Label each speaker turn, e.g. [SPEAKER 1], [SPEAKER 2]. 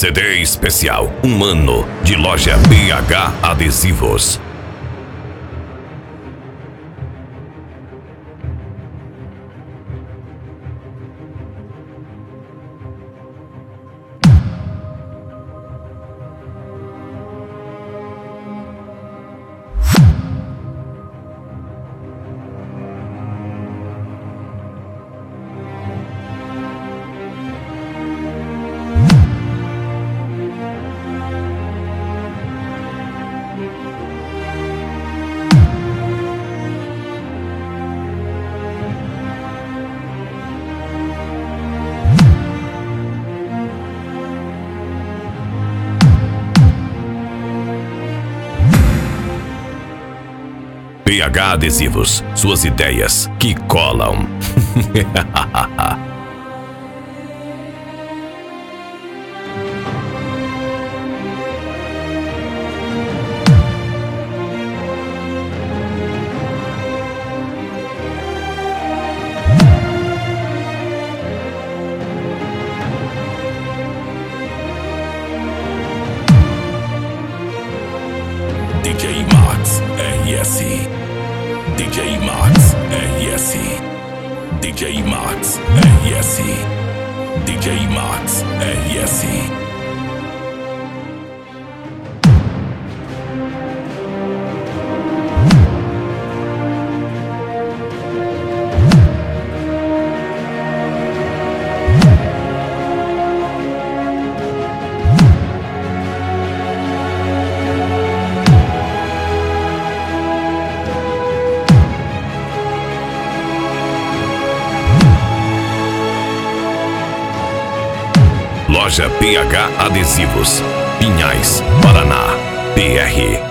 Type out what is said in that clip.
[SPEAKER 1] CD especial, um ano de loja PH Adesivos. PH Adesivos, suas ideias que colam.
[SPEAKER 2] DJ Max RS, DJ Max RS, DJ Max RS, DJ Max RS.
[SPEAKER 1] Loja PH Adesivos, Pinhais, Paraná, PR.